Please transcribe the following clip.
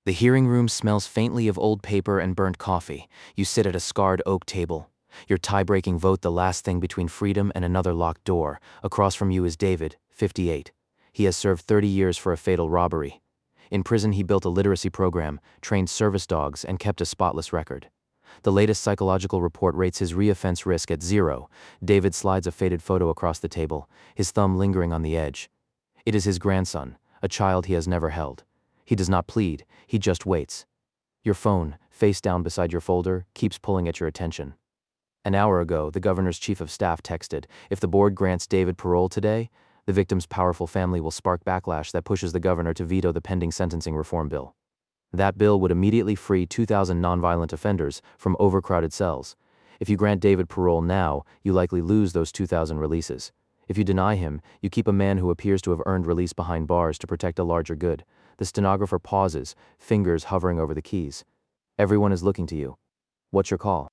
The hearing room smells faintly of old paper and burnt coffee. You sit at a scarred oak table. Your tie-breaking vote the last thing between freedom and another locked door. Across from you is David, 58. He has served 30 years for a fatal robbery. In prison he built a literacy program, trained service dogs, and kept a spotless record. The latest psychological report rates his reoffense risk at 0. David slides a faded photo across the table, his thumb lingering on the edge. It is his grandson, a child he has never held. He does not plead, he just waits. Your phone, face down beside your folder, keeps pulling at your attention. An hour ago, the governor's chief of staff texted, if the board grants David parole today, the victim's powerful family will spark backlash that pushes the governor to veto the pending sentencing reform bill. That bill would immediately free 2,000 nonviolent offenders from overcrowded cells. If you grant David parole now, you likely lose those 2,000 releases. If you deny him, you keep a man who appears to have earned release behind bars to protect a larger good. The stenographer pauses, fingers hovering over the keys. Everyone is looking to you. What's your call?